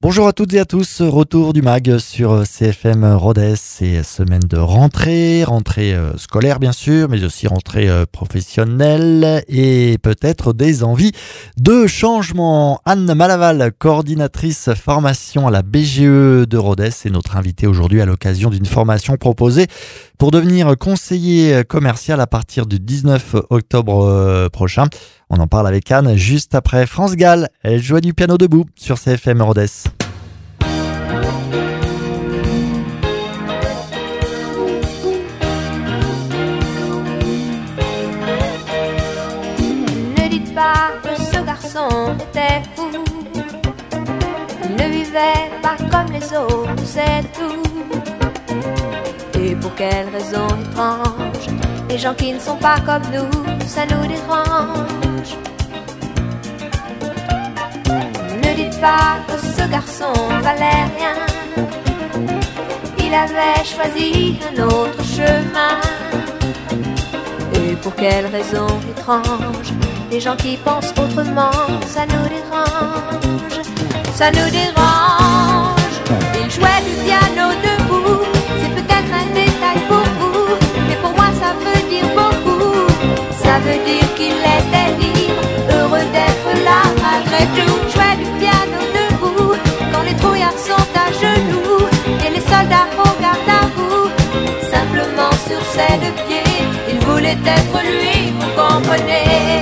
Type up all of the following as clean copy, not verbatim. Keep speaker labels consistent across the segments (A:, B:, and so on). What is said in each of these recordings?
A: Bonjour à toutes et à tous, retour du MAG sur CFM Rodez, c'est semaine de rentrée scolaire bien sûr, mais aussi rentrée professionnelle et peut-être des envies de changement. Anne Malaval, coordinatrice formation à la BGE de Rodez, est notre invitée aujourd'hui à l'occasion d'une formation proposée pour devenir conseiller commercial à partir du 19 octobre prochain. On en parle avec Anne juste après France Gall. Elle joue du piano debout sur CFM Rodez.
B: Ne dites pas que ce garçon était fou. Il ne vivait pas comme les autres, c'est tout. Et pour quelle raison étrange, les gens qui ne sont pas comme nous, ça nous dérange. Ne dites pas que ce garçon valait rien. Il avait choisi un autre chemin. Et pour quelle raison étrange, les gens qui pensent autrement, ça nous dérange. Ça nous dérange. Il jouait du piano debout. C'est peut-être un détail pour vous, mais pour moi ça veut dire beaucoup. Ça veut dire qu'il était libre, heureux d'être là malgré tout. Jouait du piano debout, quand les trouillards sont à genoux et les soldats au garde à vous. Simplement sur ses deux pieds, il voulait être lui, vous comprenez.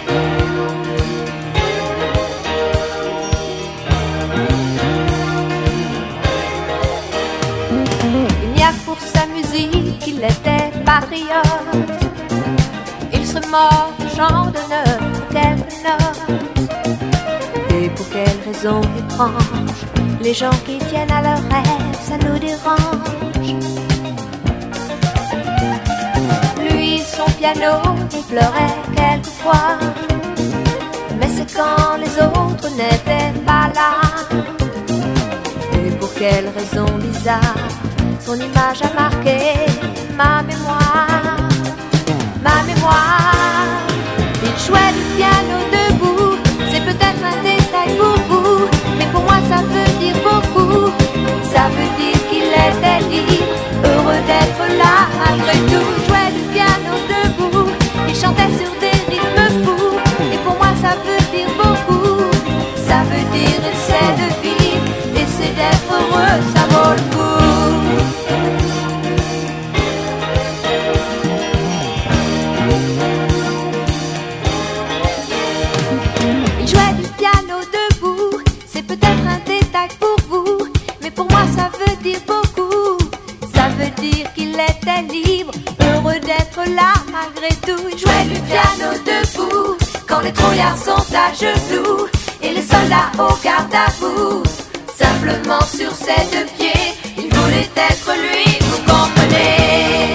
B: Pour sa musique, il était patriote. Il serait mort au champ d'honneur pour quelques notes. Et pour quelle raison étrange, les gens qui tiennent à leurs rêves, ça nous dérange. Lui, son piano, il pleurait quelquefois. Mais c'est quand les autres n'étaient pas là. Et pour quelle raison bizarre, son image a marqué ma mémoire. Ma mémoire. Il jouait du piano debout. C'est peut-être un détail pour vous, mais pour moi ça veut dire beaucoup. Ça veut dire qu'il était libre, heureux d'être là malgré tout. Il jouait du piano debout. Il chantait sur des rythmes fous. Et pour moi ça veut dire beaucoup. Ça veut dire essaie de vivre, essaie d'être heureux, ça vaut le coup. Il jouait du piano debout, c'est peut-être un détail pour vous, mais pour moi ça veut dire beaucoup. Ça veut dire qu'il était libre, heureux d'être là malgré tout. Il jouait du piano debout, quand les trouillards sont à genoux et les soldats au garde à vous. Simplement sur ses deux pieds, il voulait être lui, vous comprenez.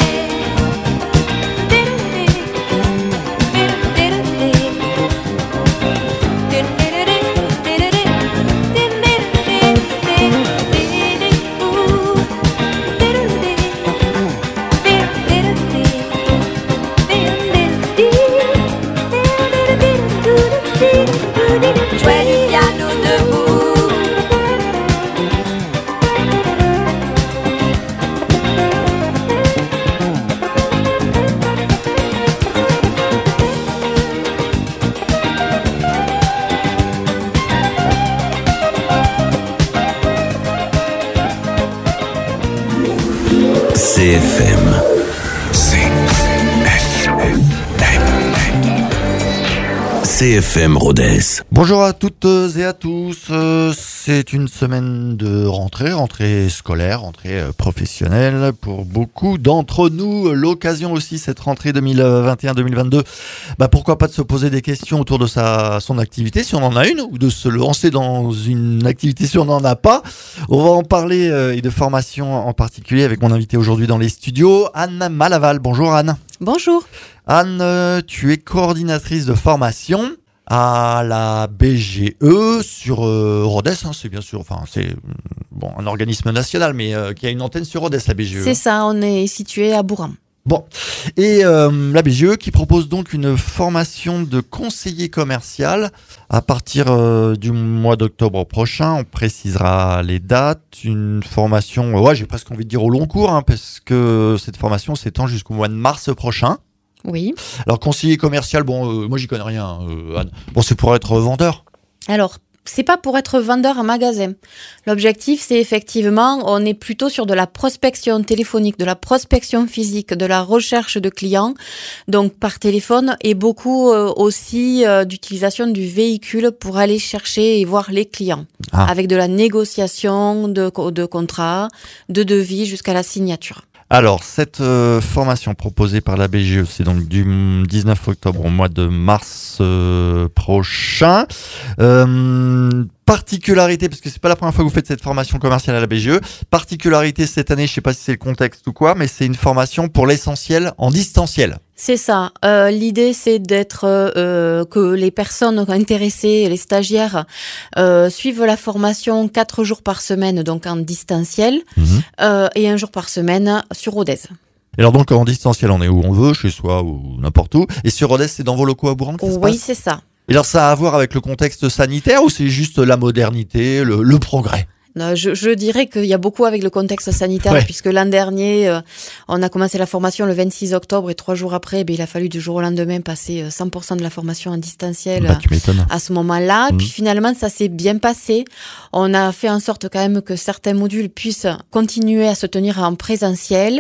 B: Jouait du piano debout.
C: CFM. CFM Rodez.
A: Bonjour à toutes et à tous, c'est une semaine de rentrée scolaire, rentrée professionnelle pour beaucoup d'entre nous. L'occasion aussi cette rentrée 2021-2022, pourquoi pas de se poser des questions autour de son activité si on en a une, ou de se lancer dans une activité si on n'en a pas. On va en parler et de formation en particulier avec mon invité aujourd'hui dans les studios, Anne Malaval. Bonjour Anne.
D: Bonjour.
A: Anne, tu es coordinatrice de formation à la BGE sur Rodez, c'est bien sûr, c'est un organisme national, mais qui a une antenne sur Rodez, la BGE.
D: C'est ça, on est situé à Bourran.
A: Bon, et la BGE qui propose donc une formation de conseiller commercial à partir du mois d'octobre prochain. On précisera les dates. Une formation, j'ai presque envie de dire au long cours, parce que cette formation s'étend jusqu'au mois de mars prochain.
C: Oui.
A: Alors conseiller commercial, moi j'y connais rien, Anne. Bon, c'est pour être vendeur.
C: Alors, c'est pas pour être vendeur en magasin. L'objectif, c'est effectivement, on est plutôt sur de la prospection téléphonique, de la prospection physique, de la recherche de clients, donc par téléphone, et beaucoup aussi d'utilisation du véhicule pour aller chercher et voir les clients, avec de la négociation de contrats, de devis jusqu'à la signature.
A: Alors, cette formation proposée par la BGE, c'est donc du 19 octobre au mois de mars prochain. Particularité, parce que c'est pas la première fois que vous faites cette formation commerciale à la BGE. Particularité cette année, je sais pas si c'est le contexte ou quoi, mais c'est une formation pour l'essentiel en distanciel.
C: C'est ça. L'idée, c'est d'être que les personnes intéressées, les stagiaires, suivent la formation 4 jours par semaine, donc en distanciel, et 1 jour par semaine sur Rodez.
A: Et alors donc en distanciel, on est où on veut, chez soi ou n'importe où. Et sur Rodez, c'est dans vos locaux à Bourran que ça se passe ?
C: Oui, c'est ça.
A: Et alors ça a à voir avec le contexte sanitaire ou c'est juste la modernité, le progrès ?
C: Je dirais qu'il y a beaucoup avec le contexte sanitaire, puisque l'an dernier, on a commencé la formation le 26 octobre et 3 jours après, il a fallu du jour au lendemain passer 100% de la formation en distanciel à ce moment-là. Puis finalement, ça s'est bien passé. On a fait en sorte quand même que certains modules puissent continuer à se tenir en présentiel.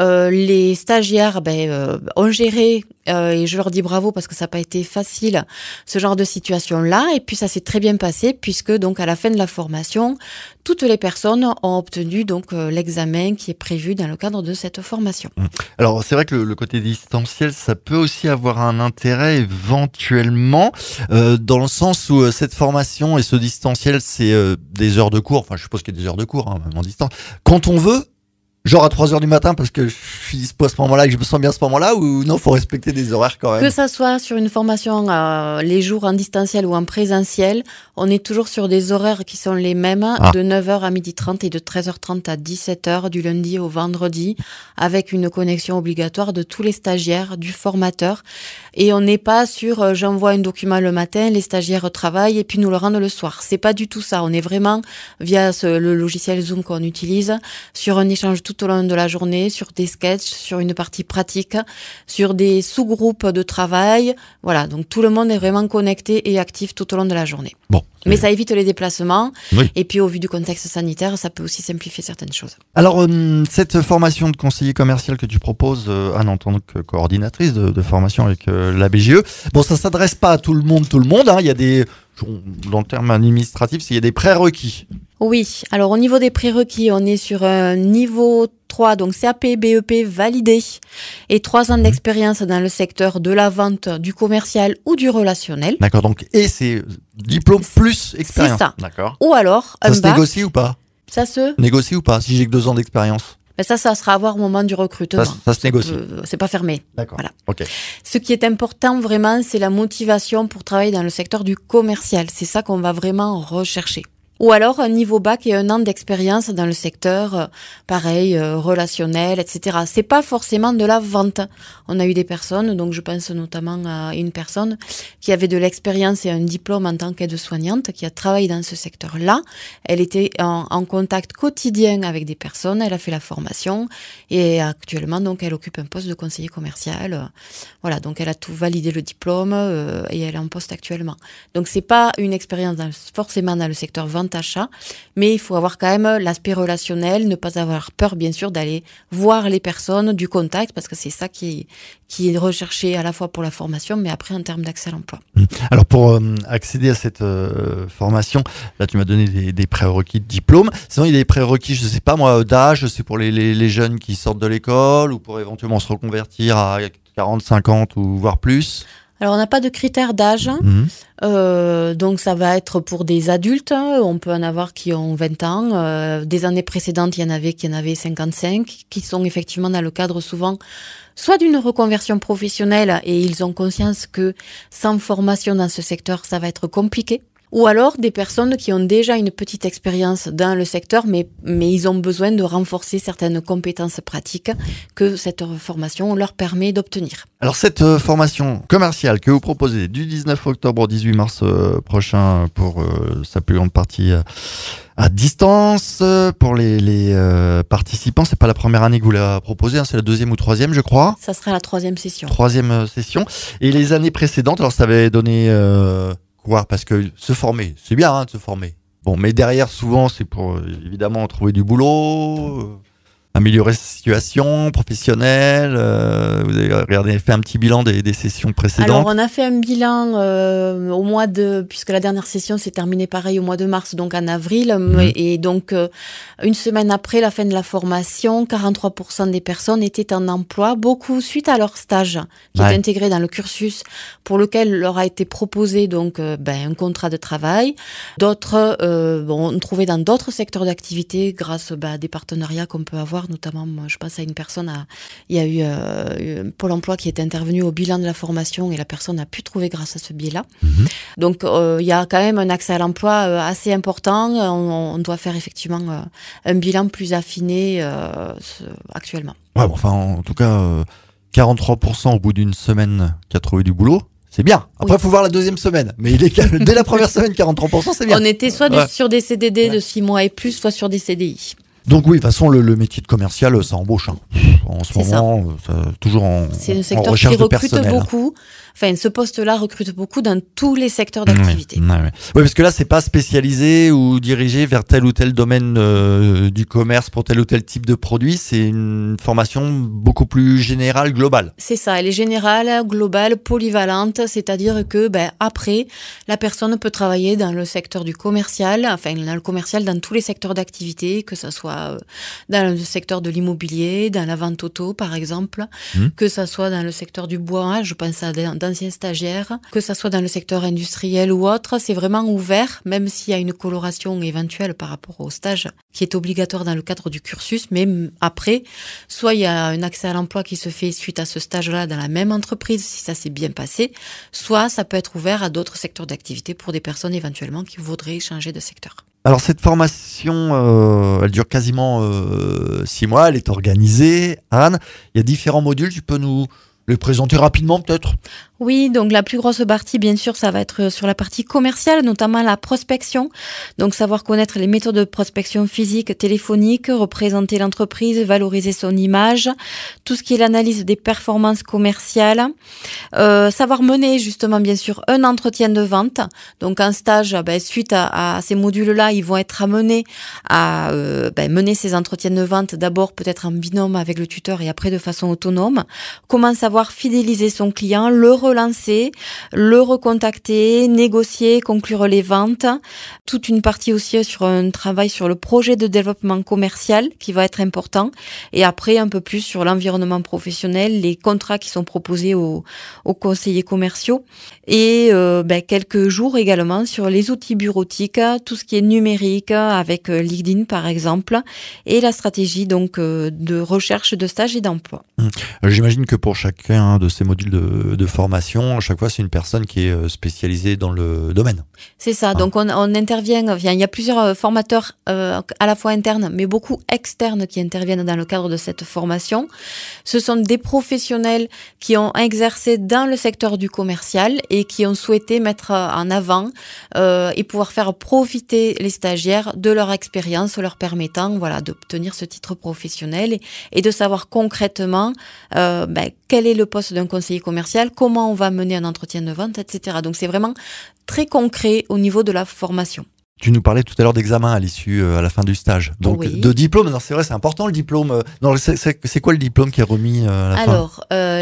C: Les stagiaires ont géré, et je leur dis bravo parce que ça n'a pas été facile, ce genre de situation-là. Et puis ça s'est très bien passé, puisque donc à la fin de la formation, toutes les personnes ont obtenu donc l'examen qui est prévu dans le cadre de cette formation.
A: Alors c'est vrai que le côté distanciel, ça peut aussi avoir un intérêt éventuellement, dans le sens où cette formation et ce distanciel, c'est des heures de cours. Enfin, je suppose qu'il y a des heures de cours, même en distance. Quand on veut, genre à 3h du matin parce que je suis dispo à ce moment-là et que je me sens bien à ce moment-là, ou non, faut respecter des horaires quand même.
C: Que ça soit sur une formation les jours en distanciel ou en présentiel, on est toujours sur des horaires qui sont les mêmes, de 9h à 12h30 et de 13h30 à 17h du lundi au vendredi, avec une connexion obligatoire de tous les stagiaires, du formateur. Et on n'est pas sur j'envoie un document le matin, les stagiaires travaillent et puis nous le rendent le soir. C'est pas du tout ça. On est vraiment via le logiciel Zoom qu'on utilise sur un échange tout au long de la journée, sur des sketchs, sur une partie pratique, sur des sous-groupes de travail. Voilà, donc tout le monde est vraiment connecté et actif tout au long de la journée.
A: Bon.
C: Mais ça évite les déplacements.
A: Oui.
C: Et puis au vu du contexte sanitaire, ça peut aussi simplifier certaines choses.
A: Alors, cette formation de conseiller commercial que tu proposes, Anne, en tant que coordinatrice de formation avec la BGE, bon, ça s'adresse pas à tout le monde. Il y a des, dans le terme administratif, il y a des prérequis.
C: Oui, alors au niveau des prérequis, on est sur un niveau 3, donc CAP, BEP validé, et 3 ans d'expérience dans le secteur de la vente, du commercial ou du relationnel.
A: D'accord, donc, et c'est diplôme plus expérience.
C: C'est ça.
A: D'accord.
C: Ou alors un
A: ça se
C: bac.
A: négocie ou pas ?
C: Ça se
A: Négocie ou pas, si j'ai que 2 ans d'expérience ?
C: Ça sera à voir au moment du recrutement.
A: Ça se négocie.
C: C'est pas fermé.
A: D'accord.
C: Voilà.
A: Ok.
C: Ce qui est important vraiment, c'est la motivation pour travailler dans le secteur du commercial. C'est ça qu'on va vraiment rechercher. Ou alors un niveau bac et 1 an d'expérience dans le secteur, pareil, relationnel, etc. C'est pas forcément de la vente. On a eu des personnes, donc je pense notamment à une personne qui avait de l'expérience et un diplôme en tant qu'aide-soignante, qui a travaillé dans ce secteur-là. Elle était en contact quotidien avec des personnes, elle a fait la formation et actuellement, donc, elle occupe un poste de conseiller commercial. Voilà, donc elle a tout validé le diplôme et elle est en poste actuellement. Donc c'est pas une expérience forcément dans le secteur vente achat, mais il faut avoir quand même l'aspect relationnel, ne pas avoir peur bien sûr d'aller voir les personnes, du contact, parce que c'est ça qui est recherché à la fois pour la formation, mais après en termes d'accès à l'emploi.
A: Alors pour accéder à cette formation, là tu m'as donné des prérequis de diplôme. Sinon il y a des prérequis, je sais pas moi, d'âge, c'est pour les jeunes qui sortent de l'école ou pour éventuellement se reconvertir à 40, 50 ou voire plus.
C: Alors, on n'a pas de critères d'âge, donc ça va être pour des adultes, on peut en avoir qui ont 20 ans, des années précédentes, il y en avait qui en avaient 55, qui sont effectivement dans le cadre souvent soit d'une reconversion professionnelle et ils ont conscience que sans formation dans ce secteur, ça va être compliqué. Ou alors des personnes qui ont déjà une petite expérience dans le secteur, mais ils ont besoin de renforcer certaines compétences pratiques que cette formation leur permet d'obtenir.
A: Alors cette formation commerciale que vous proposez du 19 octobre au 18 mars prochain pour sa plus grande partie à distance, pour les participants, c'est pas la première année que vous la proposez, hein, c'est la deuxième ou troisième je crois.
C: Ça sera la troisième session.
A: Troisième session. Et les années précédentes, alors ça avait donné... Parce que se former, c'est bien hein, de se former. Bon, mais derrière, souvent, c'est pour évidemment trouver du boulot, améliorer sa situation professionnelle. Vous avez fait un petit bilan des sessions précédentes.
C: Alors, on a fait un bilan au mois puisque la dernière session s'est terminée pareil au mois de mars, donc en avril. Et donc, une semaine après la fin de la formation, 43% des personnes étaient en emploi, beaucoup suite à leur stage qui est intégré dans le cursus pour lequel leur a été proposé donc un contrat de travail. D'autres on trouvait dans d'autres secteurs d'activité grâce à des partenariats qu'on peut avoir. Notamment, moi, je pense à une personne, il y a eu Pôle emploi qui est intervenu au bilan de la formation et la personne a pu trouver grâce à ce biais-là. Donc, il y a quand même un accès à l'emploi assez important. On doit faire effectivement un bilan plus affiné actuellement.
A: Ouais, enfin, en tout cas, 43% au bout d'une semaine qui a trouvé du boulot. C'est bien. Après, il faut voir la deuxième semaine. Mais dès la première semaine, 43%, c'est bien.
C: On était soit sur des CDD de 6 mois et plus, soit sur des CDI.
A: Donc oui, de toute façon, le métier de commercial, ça embauche. Hein. En ce moment, toujours
C: c'est un secteur qui recrute beaucoup. Enfin, ce poste-là recrute beaucoup dans tous les secteurs d'activité.
A: Oui, parce que là, c'est pas spécialisé ou dirigé vers tel ou tel domaine du commerce pour tel ou tel type de produit. C'est une formation beaucoup plus générale, globale.
C: C'est ça. Elle est générale, globale, polyvalente. C'est-à-dire que, après, la personne peut travailler dans le secteur du commercial, dans le commercial, dans tous les secteurs d'activité, que ça soit dans le secteur de l'immobilier, dans la vente auto, par exemple, que ça soit dans le secteur du bois, je pense à d'anciens stagiaires, que ça soit dans le secteur industriel ou autre, c'est vraiment ouvert, même s'il y a une coloration éventuelle par rapport au stage qui est obligatoire dans le cadre du cursus, mais après, soit il y a un accès à l'emploi qui se fait suite à ce stage-là dans la même entreprise, si ça s'est bien passé, soit ça peut être ouvert à d'autres secteurs d'activité pour des personnes éventuellement qui voudraient changer de secteur.
A: Alors cette formation, elle dure quasiment 6 mois, elle est organisée. Anne, il y a différents modules, tu peux nous les présenter rapidement peut-être ?
C: Oui, donc la plus grosse partie, bien sûr, ça va être sur la partie commerciale, notamment la prospection. Donc savoir connaître les méthodes de prospection physique, téléphonique, représenter l'entreprise, valoriser son image, tout ce qui est l'analyse des performances commerciales, savoir mener justement, bien sûr, un entretien de vente. Donc en stage, suite à ces modules-là, ils vont être amenés à mener ces entretiens de vente, d'abord peut-être en binôme avec le tuteur et après de façon autonome. Comment savoir fidéliser son client, le relancer, le recontacter, négocier, conclure les ventes. Toute une partie aussi sur un travail sur le projet de développement commercial qui va être important. Et après, un peu plus sur l'environnement professionnel, les contrats qui sont proposés aux conseillers commerciaux. Et quelques jours également sur les outils bureautiques, tout ce qui est numérique avec LinkedIn par exemple, et la stratégie donc de recherche de stage et d'emploi.
A: J'imagine que pour chacun de ces modules de formation, à chaque fois c'est une personne qui est spécialisée dans le domaine.
C: C'est ça, donc on intervient, il y a plusieurs formateurs à la fois internes, mais beaucoup externes qui interviennent dans le cadre de cette formation. Ce sont des professionnels qui ont exercé dans le secteur du commercial et qui ont souhaité mettre en avant et pouvoir faire profiter les stagiaires de leur expérience, leur permettant d'obtenir ce titre professionnel et de savoir concrètement quel est le poste d'un conseiller commercial, comment on va mener un entretien de vente, etc. Donc c'est vraiment très concret au niveau de la formation.
A: Tu nous parlais tout à l'heure d'examen à l'issue, à la fin du stage. Donc de diplôme, non, c'est vrai, c'est important le diplôme. Non, c'est quoi le diplôme qui est remis à la fin ?
C: Alors,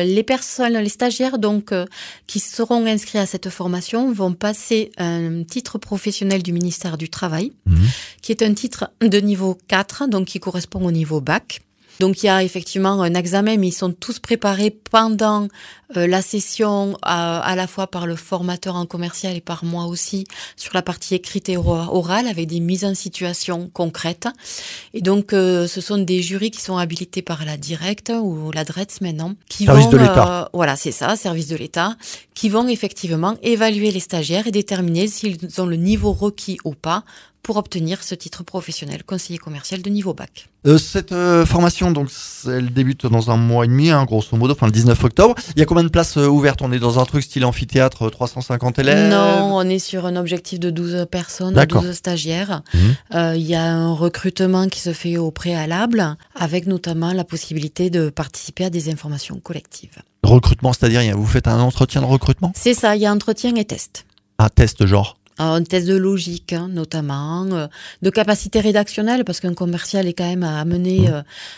C: les stagiaires donc qui seront inscrits à cette formation vont passer un titre professionnel du ministère du Travail, qui est un titre de niveau 4, donc qui correspond au niveau bac. Donc il y a effectivement un examen, mais ils sont tous préparés pendant la session, à la fois par le formateur en commercial et par moi aussi, sur la partie écrite et orale, avec des mises en situation concrètes. Et donc ce sont des jurys qui sont habilités par la Directe ou la DRETS maintenant, qui
A: Service
C: vont,
A: de l'État.
C: voilà, c'est ça, service de l'État, qui vont effectivement évaluer les stagiaires et déterminer s'ils ont le niveau requis ou pas pour obtenir ce titre professionnel, conseiller commercial de niveau bac.
A: Cette formation, donc, elle débute dans un mois et demi, grosso modo, le 19 octobre. Il y a combien de places ouvertes? On est dans un truc style amphithéâtre, 350 élèves?
C: Non, on est sur un objectif de 12 personnes,
A: D'accord.
C: 12 stagiaires. Il y a un recrutement qui se fait au préalable, avec notamment la possibilité de participer à des informations collectives.
A: Recrutement, c'est-à-dire, vous faites un entretien de recrutement?
C: C'est ça, il y a entretien et test.
A: Un test, genre?
C: Un test de logique, notamment, de capacité rédactionnelle, parce qu'un commercial est quand même amené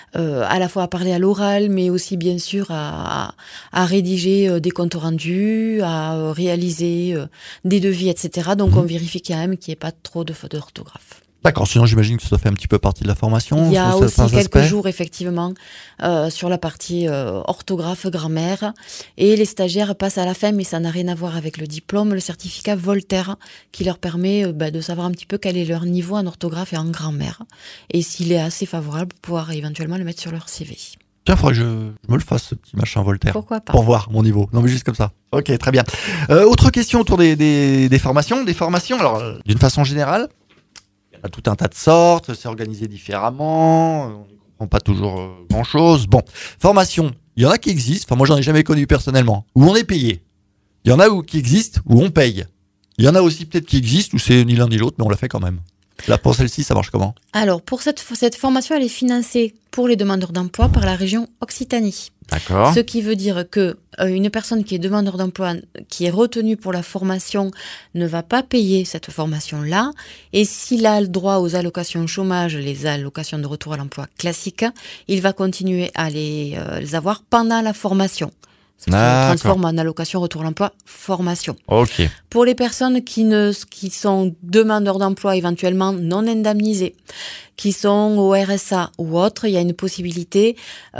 C: à la fois à parler à l'oral, mais aussi bien sûr à rédiger des comptes rendus, à réaliser des devis, etc. Donc on vérifie quand même qu'il n'y ait pas trop de fautes d'orthographe.
A: D'accord, sinon j'imagine que ça fait un petit peu partie de la formation.
C: Il y a
A: sur
C: aussi
A: certains
C: quelques
A: aspects.
C: jours, effectivement, sur la partie orthographe, grammaire. Et les stagiaires passent à la fin, mais ça n'a rien à voir avec le diplôme, le certificat Voltaire, qui leur permet de savoir un petit peu quel est leur niveau en orthographe et en grammaire. Et s'il est assez favorable, pouvoir éventuellement le mettre sur leur CV.
A: Tiens, il faudrait que je me le fasse, ce petit machin Voltaire.
C: Pourquoi pas?
A: Pour voir mon niveau. Non, mais juste comme ça. Ok, très bien. Autre question autour des formations. Des formations, alors, d'une façon générale, il y a tout un tas de sortes, c'est organisé différemment, on ne comprend pas toujours grand-chose. Bon, formation, il y en a qui existent, enfin moi j'en ai jamais connu personnellement, où on est payé. Il y en a qui existent, où on paye. Il y en a aussi peut-être qui existent, où c'est ni l'un ni l'autre, mais on l'a fait quand même. Là, pour celle-ci, ça marche comment?
C: Alors, pour cette formation, elle est financée pour les demandeurs d'emploi par la région Occitanie.
A: D'accord.
C: Ce qui veut dire que une personne qui est demandeur d'emploi, qui est retenue pour la formation, ne va pas payer cette formation-là. Et s'il a le droit aux allocations chômage, les allocations de retour à l'emploi classiques, il va continuer à les avoir pendant la formation. Ce qui se transforme en allocation retour à l'emploi formation.
A: Ok.
C: Pour les personnes qui sont demandeurs d'emploi éventuellement non indemnisés, qui sont au RSA ou autres, il y a une possibilité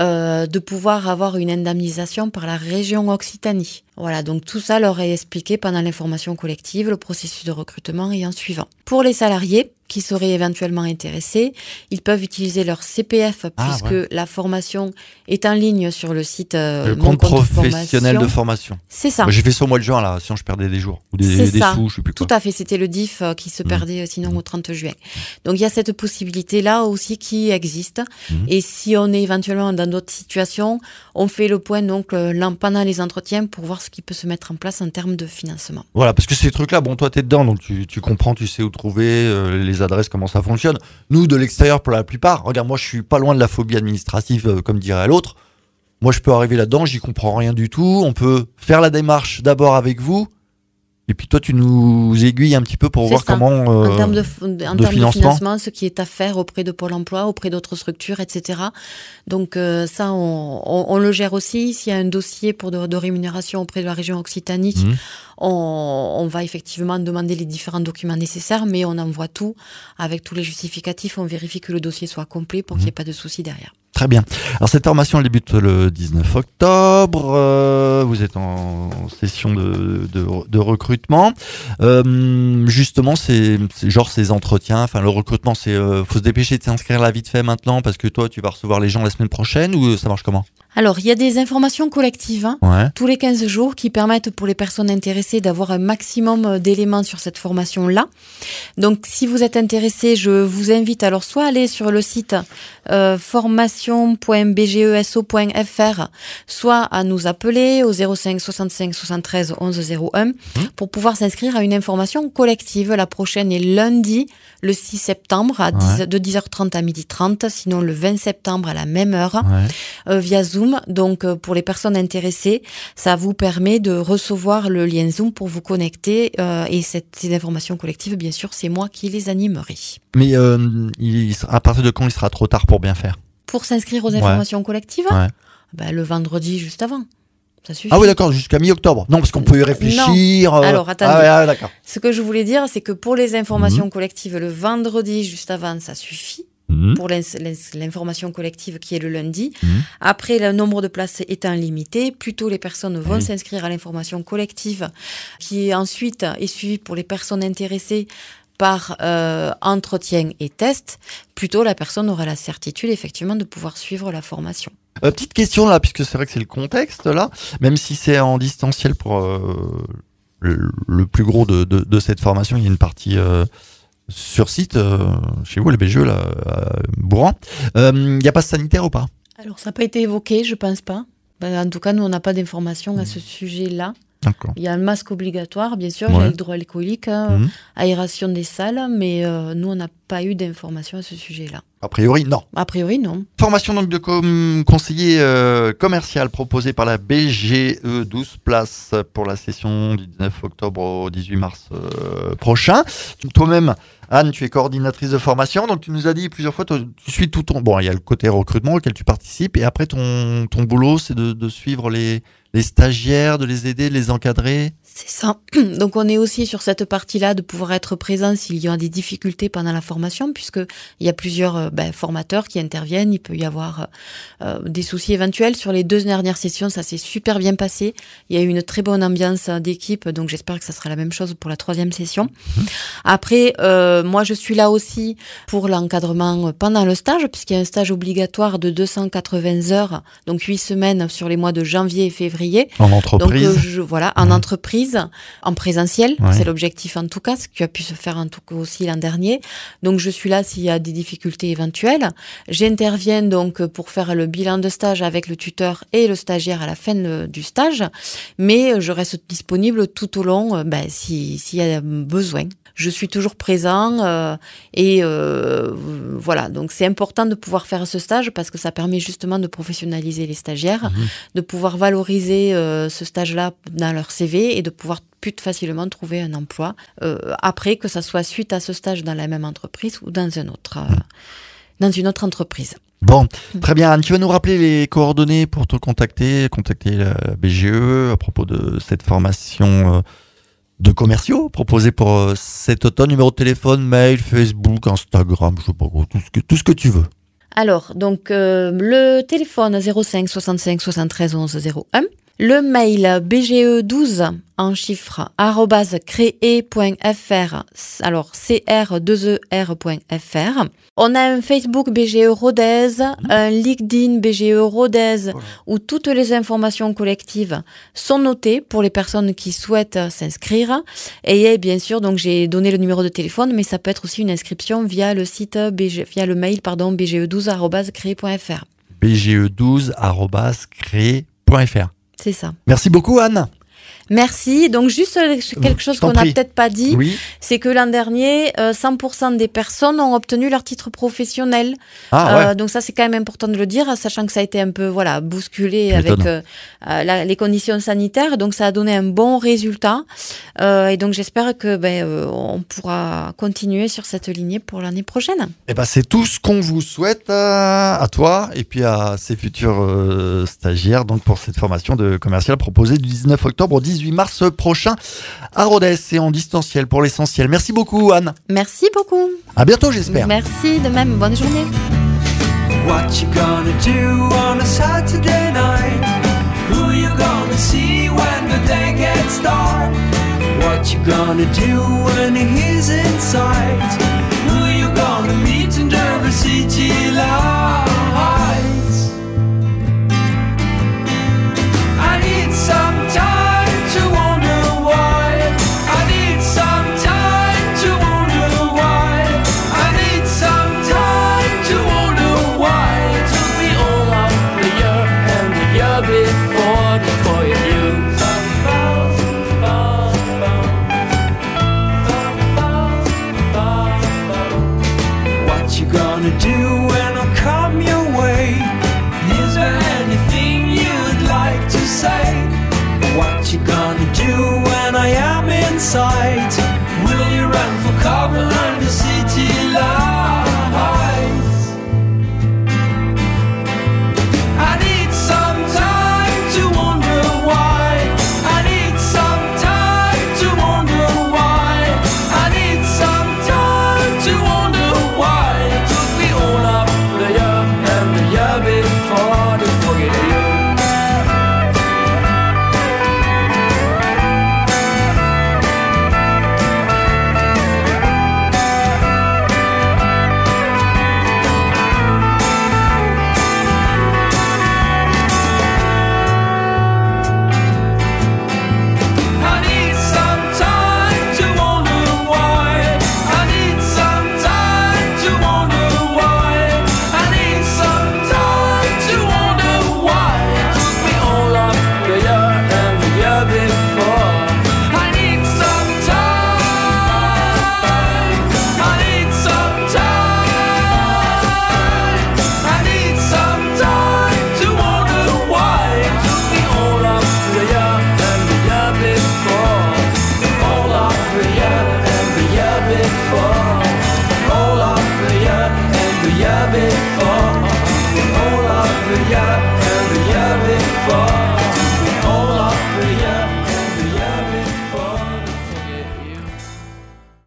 C: de pouvoir avoir une indemnisation par la région Occitanie. Voilà, donc tout ça leur est expliqué pendant l'information collective, le processus de recrutement et en suivant. Pour les salariés qui seraient éventuellement intéressés, ils peuvent utiliser leur CPF puisque la formation est en ligne sur le site
A: le compte professionnel de formation.
C: C'est ça.
A: Moi, j'ai fait ça au mois de juin, là, sinon je perdais des jours ou des sous, je sais plus quoi.
C: Tout à fait, c'était le DIF qui se perdait sinon au 30 juin. Donc il y a cette possibilité-là aussi qui existe. Et si on est éventuellement dans d'autres situations, on fait le point donc pendant les entretiens pour voir ce qui peut se mettre en place en termes de financement.
A: Voilà, parce que ces trucs-là, bon, toi, t'es dedans, donc tu comprends, tu sais où trouver les adresses, comment ça fonctionne. Nous, de l'extérieur, pour la plupart, regarde, moi, je suis pas loin de la phobie administrative, comme dirait l'autre. Moi, je peux arriver là-dedans, j'y comprends rien du tout. On peut faire la démarche d'abord avec vous, et puis toi, tu nous aiguilles un petit peu pour voir comment...
C: en termes de
A: financement,
C: ce qui est à faire auprès de Pôle emploi, auprès d'autres structures, etc. Donc ça, on le gère aussi. S'il y a un dossier pour de rémunération auprès de la région Occitanie, on va effectivement demander les différents documents nécessaires, mais on envoie tout avec tous les justificatifs. On vérifie que le dossier soit complet pour qu'il n'y ait pas de soucis derrière.
A: Très bien. Alors cette formation elle débute le 19 octobre. Vous êtes en session de recrutement. Justement, c'est genre ces entretiens. Enfin, le recrutement, c'est faut se dépêcher de s'inscrire là vite fait maintenant parce que toi, tu vas recevoir les gens la semaine prochaine ou ça marche comment?
C: Alors, il y a des informations collectives tous les 15 jours qui permettent pour les personnes intéressées d'avoir un maximum d'éléments sur cette formation-là. Donc, si vous êtes intéressé, je vous invite alors soit à aller sur le site formation.bgeso.fr, soit à nous appeler au 05 65 73 11 01 pour pouvoir s'inscrire à une information collective. La prochaine est lundi, le 6 septembre, de 10h30 à 12h30, sinon le 20 septembre à la même heure, via Zoom. Donc, pour les personnes intéressées, ça vous permet de recevoir le lien Zoom pour vous connecter. Et ces informations collectives, bien sûr, c'est moi qui les animerai.
A: Mais à partir de quand il sera trop tard pour bien faire?
C: Pour s'inscrire aux informations collectives, le vendredi juste avant. Ça suffit.
A: Ah oui, d'accord, jusqu'à mi-octobre. Non, parce qu'on peut y réfléchir.
C: Non. Alors, attendez.
A: D'accord.
C: Ce que je voulais dire, c'est que pour les informations collectives, le vendredi juste avant, ça suffit. pour l'information collective qui est le lundi. Après, le nombre de places étant limité, plutôt les personnes vont s'inscrire à l'information collective qui ensuite est suivie pour les personnes intéressées par entretien et test. Plutôt la personne aura la certitude effectivement de pouvoir suivre la formation.
A: Petite question là, puisque c'est vrai que c'est le contexte là, même si c'est en distanciel pour le plus gros de cette formation, il y a une partie sur site chez vous, les BGE là, à Bourran. Il n'y a pas de sanitaire ou pas ?
C: Alors ça n'a pas été évoqué, je pense pas. En tout cas, nous on n'a pas d'informations à ce sujet-là.
A: D'accord.
C: Il y a un masque obligatoire, bien sûr, gel hydroalcoolique, aération des salles, mais nous on n'a pas eu d'informations à ce sujet-là.
A: A priori, non.
C: A priori, non.
A: Formation donc de conseiller commercial proposée par la BGE, 12 places pour la session du 19 octobre au 18 mars prochain. Toi-même, Anne, tu es coordinatrice de formation, donc tu nous as dit plusieurs fois, tu suis tout ton... Bon, il y a le côté recrutement auquel tu participes, et après ton boulot, c'est de suivre les stagiaires, de les aider, de les encadrer.
C: C'est ça. Donc on est aussi sur cette partie-là de pouvoir être présent s'il y a des difficultés pendant la formation, puisque il y a plusieurs formateurs qui interviennent. Il peut y avoir des soucis éventuels. Sur les 2 dernières sessions, ça s'est super bien passé. Il y a eu une très bonne ambiance d'équipe, donc j'espère que ça sera la même chose pour la 3e session. Après, moi je suis là aussi pour l'encadrement pendant le stage, puisqu'il y a un stage obligatoire de 280 heures, donc 8 semaines sur les mois de janvier et février.
A: En entreprise.
C: Donc en entreprise, en présentiel, c'est l'objectif en tout cas, ce qui a pu se faire en tout cas aussi l'an dernier. Donc je suis là s'il y a des difficultés éventuelles. J'interviens donc pour faire le bilan de stage avec le tuteur et le stagiaire à la fin du stage, mais je reste disponible tout au long s'il y a besoin. Je suis toujours présent et voilà. Donc c'est important de pouvoir faire ce stage parce que ça permet justement de professionnaliser les stagiaires, de pouvoir valoriser ce stage-là dans leur CV et de pouvoir plus facilement trouver un emploi après, que ça soit suite à ce stage dans la même entreprise ou dans une autre entreprise.
A: Bon, très bien. Anne, tu vas nous rappeler les coordonnées pour te contacter la BGE à propos de cette formation de commerciaux proposés pour cet automne. Numéro de téléphone, mail, Facebook, Instagram, je sais pas, tout ce que tu veux.
C: Alors, donc, le téléphone 05 65 73 11 01. Le mail bge12 en chiffres @cree.fr, alors cr2er.fr. On a un Facebook BGE Rodez, un LinkedIn BGE Rodez, où toutes les informations collectives sont notées pour les personnes qui souhaitent s'inscrire. Et bien sûr, donc j'ai donné le numéro de téléphone, mais ça peut être aussi une inscription via le site via le mail bge12@cree.fr.
A: bge12@cree.fr.
C: C'est ça.
A: Merci beaucoup, Anne.
C: Merci. Donc, juste quelque chose qu'on n'a peut-être pas dit, c'est que l'an dernier, 100% des personnes ont obtenu leur titre professionnel. Donc ça, c'est quand même important de le dire, sachant que ça a été un peu bousculé avec les conditions sanitaires. Donc, ça a donné un bon résultat. Et donc, j'espère que on pourra continuer sur cette lignée pour l'année prochaine. Et
A: c'est tout ce qu'on vous souhaite à toi et puis à ces futurs stagiaires donc pour cette formation de commercial proposée du 19 octobre au 18 mars prochain à Rodez et en distanciel pour l'essentiel. Merci beaucoup, Anne.
C: Merci beaucoup.
A: À bientôt, j'espère.
C: Merci de même. Bonne journée.
D: What you gonna do on a Saturday night? Who you gonna see when the day gets dark? What you gonna do when he's inside? Who you gonna meet under the city lights? I need some time to wonder why. I need some time to wonder why. I need some time to wonder why. It took me all of the year and the year before you knew. What you gonna do when I come your way? Is there anything you'd like to say? What you gonna do when I am inside?